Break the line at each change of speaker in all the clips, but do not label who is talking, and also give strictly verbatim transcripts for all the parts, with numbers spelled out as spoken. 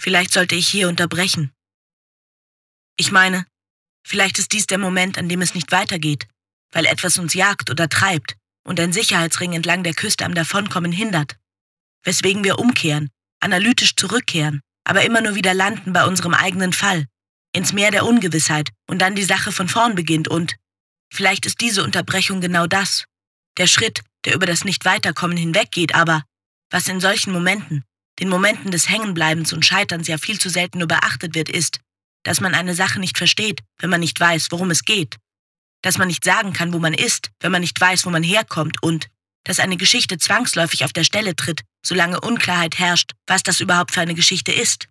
Vielleicht sollte ich hier unterbrechen. Ich meine, vielleicht ist dies der Moment, an dem es nicht weitergeht, weil etwas uns jagt oder treibt und ein Sicherheitsring entlang der Küste am Davonkommen hindert. Weswegen wir umkehren, analytisch zurückkehren, aber immer nur wieder landen bei unserem eigenen Fall, ins Meer der Ungewissheit und dann die Sache von vorn beginnt und vielleicht ist diese Unterbrechung genau das, der Schritt, der über das Nicht-Weiterkommen hinweggeht, aber was in solchen Momenten, den Momenten des Hängenbleibens und Scheiterns ja viel zu selten nur beachtet wird, ist, dass man eine Sache nicht versteht, wenn man nicht weiß, worum es geht, dass man nicht sagen kann, wo man ist, wenn man nicht weiß, wo man herkommt und dass eine Geschichte zwangsläufig auf der Stelle tritt, solange Unklarheit herrscht, was das überhaupt für eine Geschichte ist.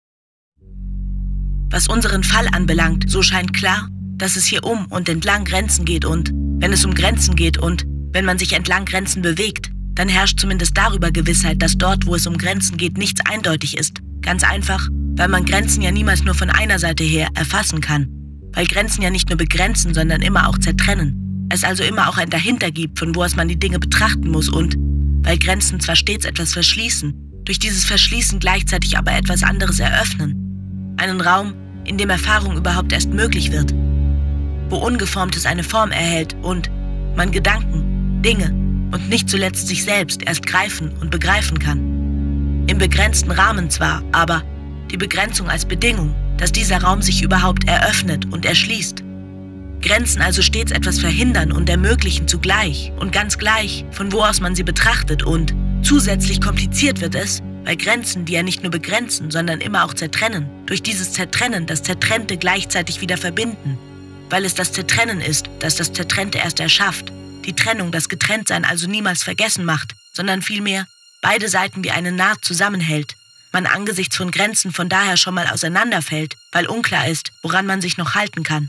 Was unseren Fall anbelangt, so scheint klar, dass es hier um und entlang Grenzen geht und, wenn es um Grenzen geht und, wenn man sich entlang Grenzen bewegt, dann herrscht zumindest darüber Gewissheit, dass dort, wo es um Grenzen geht, nichts eindeutig ist. Ganz einfach, weil man Grenzen ja niemals nur von einer Seite her erfassen kann. Weil Grenzen ja nicht nur begrenzen, sondern immer auch zertrennen. Es also immer auch ein Dahinter gibt, von wo aus man die Dinge betrachten muss und, weil Grenzen zwar stets etwas verschließen, durch dieses Verschließen gleichzeitig aber etwas anderes eröffnen. Einen Raum, in dem Erfahrung überhaupt erst möglich wird. Wo Ungeformtes eine Form erhält und man Gedanken, Dinge und nicht zuletzt sich selbst erst greifen und begreifen kann. Im begrenzten Rahmen zwar, aber die Begrenzung als Bedingung, dass dieser Raum sich überhaupt eröffnet und erschließt. Grenzen also stets etwas verhindern und ermöglichen zugleich und ganz gleich, von wo aus man sie betrachtet und zusätzlich kompliziert wird es, weil Grenzen, die ja nicht nur begrenzen, sondern immer auch zertrennen, durch dieses Zertrennen das Zertrennte gleichzeitig wieder verbinden. Weil es das Zertrennen ist, das das Zertrennte erst erschafft, die Trennung das Getrenntsein also niemals vergessen macht, sondern vielmehr beide Seiten wie eine Naht zusammenhält, man angesichts von Grenzen von daher schon mal auseinanderfällt, weil unklar ist, woran man sich noch halten kann.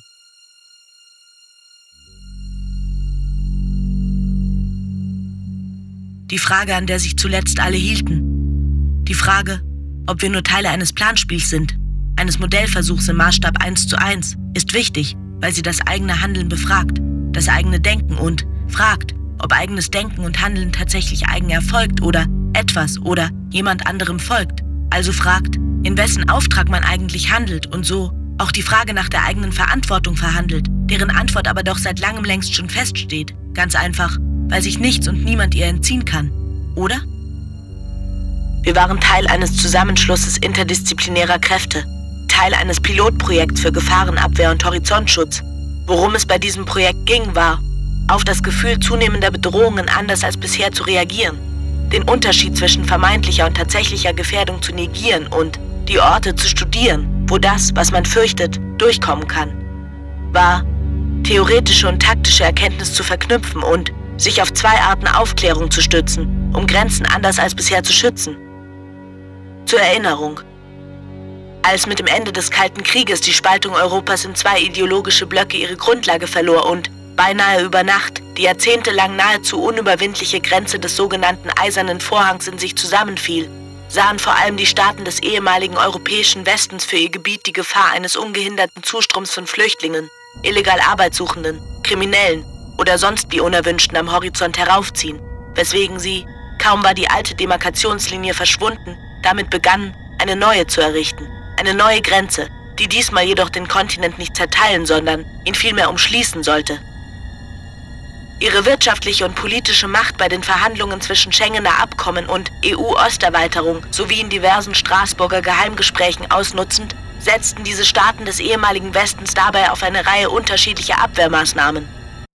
Die Frage, an der sich zuletzt alle hielten. Die Frage, ob wir nur Teile eines Planspiels sind, eines Modellversuchs im Maßstab eins zu eins, ist wichtig, weil sie das eigene Handeln befragt, das eigene Denken und fragt, ob eigenes Denken und Handeln tatsächlich eigen erfolgt oder etwas oder jemand anderem folgt. Also fragt, in wessen Auftrag man eigentlich handelt und so auch die Frage nach der eigenen Verantwortung verhandelt, deren Antwort aber doch seit langem längst schon feststeht. Ganz einfach, weil sich nichts und niemand ihr entziehen kann. Oder? Wir waren Teil eines Zusammenschlusses interdisziplinärer Kräfte, Teil eines Pilotprojekts für Gefahrenabwehr und Horizontschutz. Worum es bei diesem Projekt ging, war, auf das Gefühl zunehmender Bedrohungen anders als bisher zu reagieren, den Unterschied zwischen vermeintlicher und tatsächlicher Gefährdung zu negieren und die Orte zu studieren, wo das, was man fürchtet, durchkommen kann. War, theoretische und taktische Erkenntnis zu verknüpfen und sich auf zwei Arten Aufklärung zu stützen, um Grenzen anders als bisher zu schützen. Zur Erinnerung. Als mit dem Ende des Kalten Krieges die Spaltung Europas in zwei ideologische Blöcke ihre Grundlage verlor und beinahe über Nacht die jahrzehntelang nahezu unüberwindliche Grenze des sogenannten Eisernen Vorhangs in sich zusammenfiel, sahen vor allem die Staaten des ehemaligen europäischen Westens für ihr Gebiet die Gefahr eines ungehinderten Zustroms von Flüchtlingen, illegal Arbeitssuchenden, Kriminellen oder sonst wie Unerwünschten am Horizont heraufziehen, weswegen sie, kaum war die alte Demarkationslinie verschwunden, damit begannen, eine neue zu errichten, eine neue Grenze, die diesmal jedoch den Kontinent nicht zerteilen, sondern ihn vielmehr umschließen sollte. Ihre wirtschaftliche und politische Macht bei den Verhandlungen zwischen Schengener Abkommen und E U-Osterweiterung sowie in diversen Straßburger Geheimgesprächen ausnutzend, setzten diese Staaten des ehemaligen Westens dabei auf eine Reihe unterschiedlicher Abwehrmaßnahmen.